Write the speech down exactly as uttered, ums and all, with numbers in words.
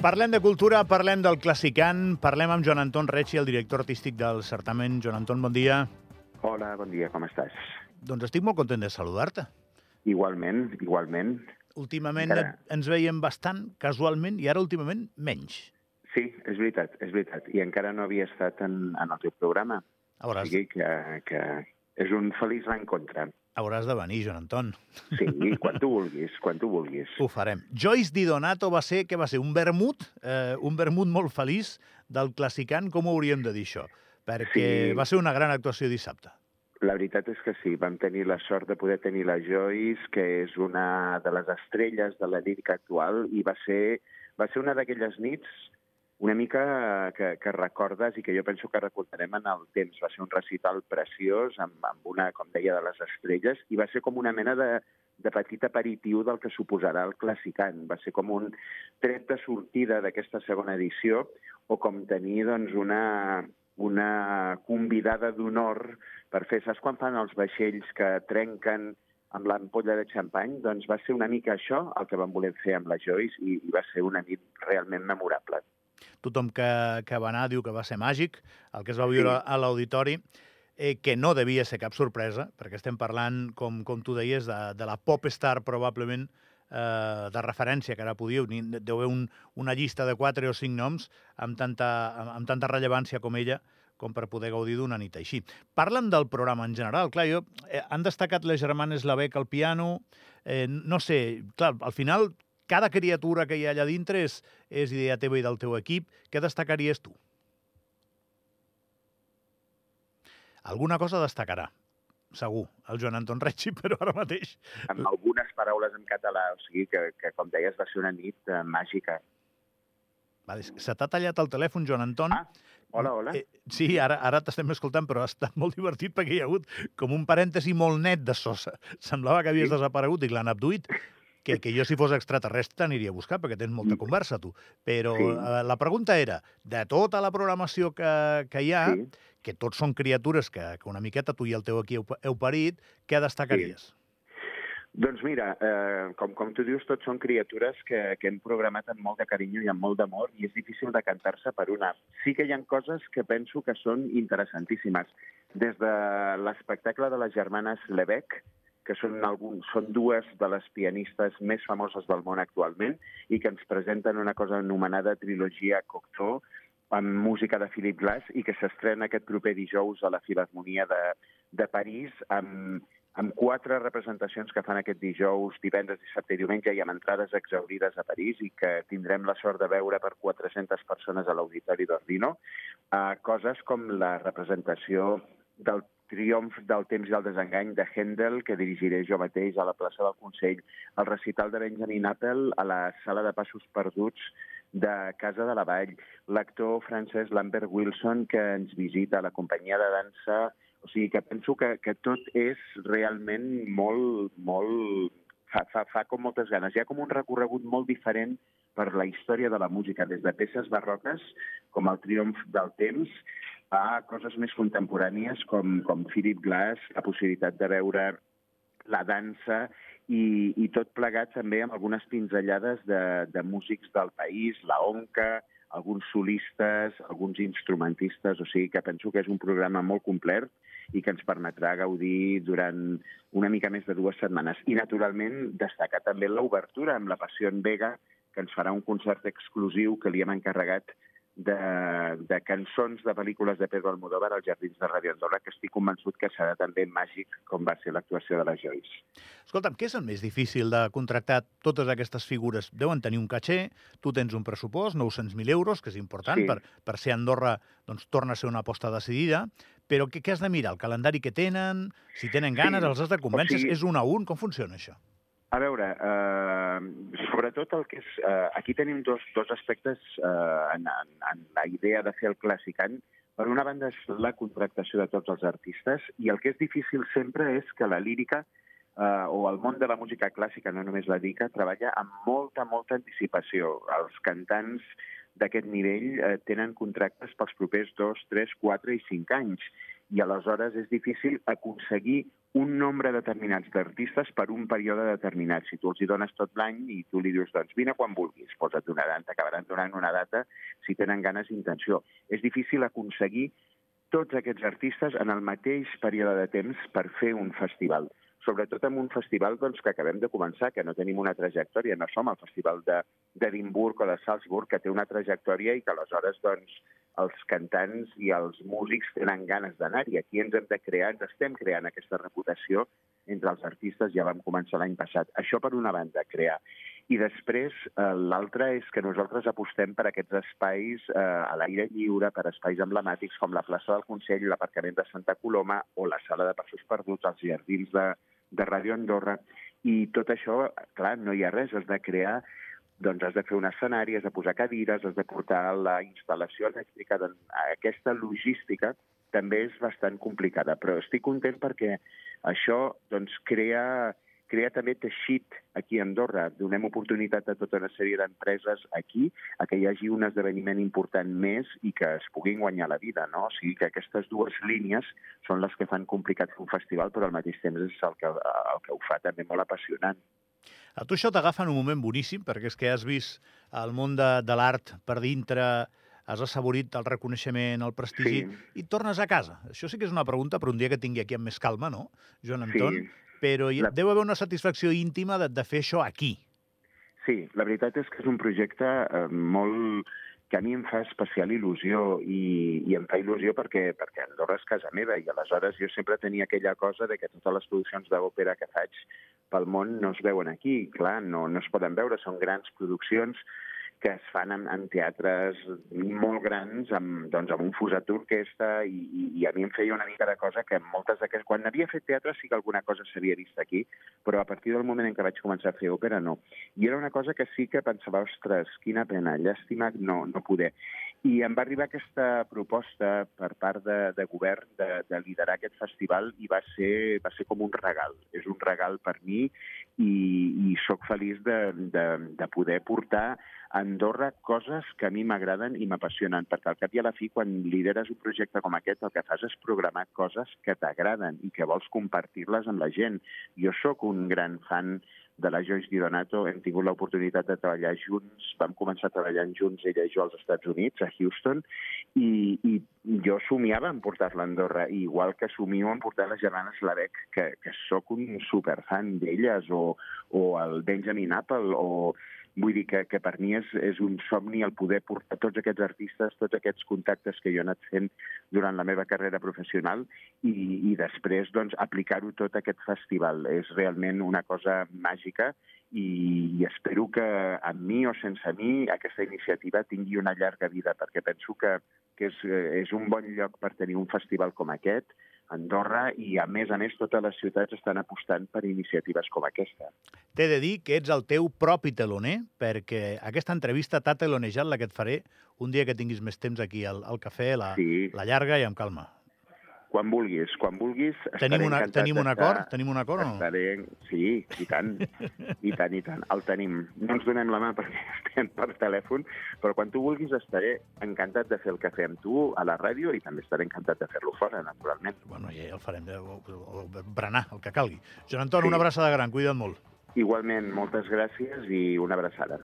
Parlem de cultura, parlem del Classicant, parlem amb Joan Anton Recci, el director artístic del certamen. Joan Anton, bon dia. Hola, bon dia, com estàs? Doncs estic molt content de saludar-te. Igualment, igualment. Últimament encara... ens veiem bastant, casualment, i ara últimament menys. Sí, és veritat, és veritat. I encara no havia estat en, en el teu programa. Hauràs... O sigui que, que és un feliç reencontre. Hauràs de venir, Joan Anton. Sí, quan tu vulguis, quan tu vulguis. Ho farem. Joyce Di Donato va ser, què va ser, un vermut, eh, un vermut molt feliç del Classicant. Com ho hauríem de dir, això? Perquè sí. Va ser una gran actuació dissabte. La veritat és que sí, vam tenir la sort de poder tenir la Joyce, que és una de les estrelles de la lírica actual, i va ser, va ser una d'aquelles nits una mica que, que recordes i que jo penso que recordarem en el temps. Va ser un recital preciós, amb, amb una, com deia, de les estrelles, i va ser com una mena de, de petit aperitiu del que suposarà el Classicant. Va ser com un tret de sortida d'aquesta segona edició, o com tenir doncs, una, una convidada d'honor per fer... Saps quan fan els vaixells que trenquen amb l'ampolla de xampany? Doncs va ser una mica això el que vam voler fer amb la Joyce, i, i va ser una nit realment memorable. Tothom que, que va anar diu que va ser màgic, el que es va viure sí. a l'auditori, eh, que no devia ser cap sorpresa, perquè estem parlant, com, com tu deies, de, de la popstar probablement eh, de referència, que ara podíeu, deu haver un, una llista de quatre o cinc noms amb tanta, amb, amb tanta rellevància com ella, com per poder gaudir d'una nit així. Parla'm del programa en general. Clar, jo, eh, han destacat les germanes Lavec al piano, eh, no sé, clar, al final... Cada criatura que hi ha allà dintre és, és idea teva i del teu equip. Què destacaries tu? Alguna cosa destacarà, segur, el Joan Anton Recci, però ara mateix... Amb algunes paraules en català, o sigui que, que com deies, va ser una nit uh, màgica. Vale, se t'ha tallat el telèfon, Joan Anton. Ah, hola, hola. Eh, sí, ara, ara t'estem escoltant, però ha estat molt divertit perquè hi ha hagut com un parèntesi molt net de so. Semblava que havies sí? desaparegut i que l'han abduït. Que, que jo, si fos extraterrestre, t'aniria a buscar, perquè tens molta conversa, tu. Però sí. eh, la pregunta era, de tota la programació que, que hi ha, sí. que tots són criatures que, que una miqueta tu i el teu equip heu, heu parit, què destacaries? Sí. Doncs mira, eh, com, com tu dius, tots són criatures que, que hem programat amb molt de carinyo i amb molt d'amor, i és difícil decantar-se per una. Sí que hi ha coses que penso que són interessantíssimes. Des de l'espectacle de les germanes Lavec, que són, algun, són dues de les pianistes més famoses del món actualment i que ens presenten una cosa anomenada Trilogia Cocteau, amb música de Philip Glass, i que s'estrena aquest proper dijous a la Filharmonia de, de París, amb, amb quatre representacions que fan aquest dijous, divendres, dissabte i diumenge, i amb entrades exaurides a París, i que tindrem la sort de veure per quatre-centes persones a l'Auditori d'Ordino. Uh, coses com la representació del Triomf del temps i el desengany de Händel, que dirigiré jo mateix a la plaça del Consell, el recital de Benjamin Appel a la sala de passos perduts de Casa de la Vall, l'actor francès Lambert Wilson, que ens visita a la companyia de dansa. O sigui que penso que, que tot és realment molt, molt... Fa, fa, fa com moltes ganes. Hi ha com un recorregut molt diferent per la història de la música, des de peces barroques, com el Triomf del temps, a coses més contemporànies com, com Philip Glass, la possibilitat de veure la dansa, i, i tot plegat també amb algunes pinzellades de, de músics del país, la Onca, alguns solistes, alguns instrumentistes. O sigui que penso que és un programa molt complet i que ens permetrà gaudir durant una mica més de dues setmanes. I, naturalment, destacar també l'obertura amb la Passió en Vega, que ens farà un concert exclusiu que li hem encarregat de, de cançons de pel·lícules de Pedro Almodóvar als Jardins de Radio Andorra, que estic convençut que serà també màgic com va ser l'actuació de la Joyce. Escolta'm, què és el més difícil de contractar totes aquestes figures? Deuen tenir un caché, tu tens un pressupost, nou-cents mil euros, que és important, sí. per, per ser Andorra, doncs torna a ser una aposta decidida, però què, què has de mirar? El calendari que tenen? Si tenen ganes, sí. els has de convèncer? O sigui... És un a un? Com funciona això? A veure, eh, sobretot el que és... Eh, aquí tenim dos, dos aspectes eh, en, en, en la idea de fer el Classicant. Per una banda és la contractació de tots els artistes, i el que és difícil sempre és que la lírica eh, o el món de la música clàssica, no només la lírica, treballa amb molta, molta anticipació. Els cantants d'aquest nivell eh, tenen contractes pels propers dos, tres, quatre i cinc anys, i aleshores és difícil aconseguir un nombre determinats d'artistes per un període determinat. Si tu els hi dones tot l'any i tu li dius, doncs vine quan vulguis, posa't una data, t'acabaran donant una data si tenen ganes i intenció. És difícil aconseguir tots aquests artistes en el mateix període de temps per fer un festival. Sobretot en un festival doncs, que acabem de començar, que no tenim una trajectòria, no som el festival d'Edimburg o de Salzburg, que té una trajectòria i que aleshores doncs, els cantants i els músics tenen ganes d'anar-hi. Aquí ens hem de crear, ens estem creant aquesta reputació entre els artistes, ja vam començar l'any passat. Això per una banda, crear. I després, eh, l'altre és que nosaltres apostem per aquests espais eh, a l'aire lliure, per espais emblemàtics com la plaça del Consell, l'aparcament de Santa Coloma o la sala de passos perduts, els jardins de, de Ràdio Andorra. I tot això, clar, no hi ha res, has de crear, doncs has de fer un escenari, has de posar cadires, has de portar la instal·lació elèctrica. Doncs, aquesta logística també és bastant complicada, però estic content perquè això doncs, crea... crea també teixit aquí a Andorra. Donem oportunitat a tota una sèrie d'empreses aquí a que hi hagi un esdeveniment important més i que es puguin guanyar la vida, no? O sigui que aquestes dues línies són les que fan complicat fer un festival, però al mateix temps és el que, el que ho fa també molt apassionant. A tu això t'agafa en un moment boníssim, perquè és que has vist el món de, de l'art per dintre, has assaborit el reconeixement, el prestigi, sí. I tornes a casa. Això sí que és una pregunta per un dia que tingui aquí amb més calma, no, Joan Anton? Sí. Però hi, la... deu haver una satisfacció íntima de, de fer això aquí. Sí, la veritat és que és un projecte eh, molt... que a mi em fa especial il·lusió i, i em fa il·lusió perquè, perquè Andorra és casa meva i aleshores jo sempre tenia aquella cosa de que totes les produccions d'òpera que faig pel món no es veuen aquí. Clar, no, no es poden veure, són grans produccions que es fan en, en teatres molt grans, amb, doncs, amb un fusat d'orquestra, i, i, i a mi em feia una mica de cosa que moltes d'aquestes... Quan havia fet teatre sí que alguna cosa s'havia vist aquí, però a partir del moment en què vaig començar a fer òpera, no. I era una cosa que sí que pensava, ostres, quina pena, llàstima no, no poder. I em va arribar aquesta proposta per part de, de govern de, de liderar aquest festival i va ser, va ser com un regal. És un regal per mi i, i sóc feliç de, de, de poder portar a Andorra coses que a mi m'agraden i m'apassionen, perquè al cap i a la fi, quan lideres un projecte com aquest, el que fas és programar coses que t'agraden i que vols compartir-les amb la gent. Jo sóc un gran fan de la Joyce DiDonato, hem tingut l'oportunitat de treballar junts, vam començar treballant junts, ella i jo, als Estats Units, a Houston, i, i jo somiava en portar-la a Andorra, i igual que somio en portar les germanes Lavec, que, que sóc un superfan d'elles, o, o el Benjamin Apple, o... Vull dir que, que per mi és, és un somni el poder portar tots aquests artistes, tots aquests contactes que jo he anat fent durant la meva carrera professional i, i després doncs, aplicar-ho tot a aquest festival. És realment una cosa màgica i, i espero que amb mi o sense mi aquesta iniciativa tingui una llarga vida, perquè penso que, que és, és un bon lloc per tenir un festival com aquest, Andorra, i a més a més totes les ciutats estan apostant per iniciatives com aquesta. T'he de dir que ets el teu propi teloner, perquè aquesta entrevista t'ha telonejat la que et faré un dia que tinguis més temps aquí al, al cafè, la, sí. la llarga i amb calma. Quan vulguis, quan vulguis, estaré tenim una, encantat tenim un acord? Tenim un acord o no? Estaré... Sí, i tant, i tant, i tant. El tenim. No ens donem la mà perquè estem per telèfon, però quan tu vulguis estaré encantat de fer el cafè amb tu a la ràdio i també estaré encantat de fer-lo fora, naturalment. Bueno, ja el farem, o, o, o berenar, el que calgui. Joan Anton, sí. Una abraçada gran, cuida't molt. Igualment, moltes gràcies i una abraçada.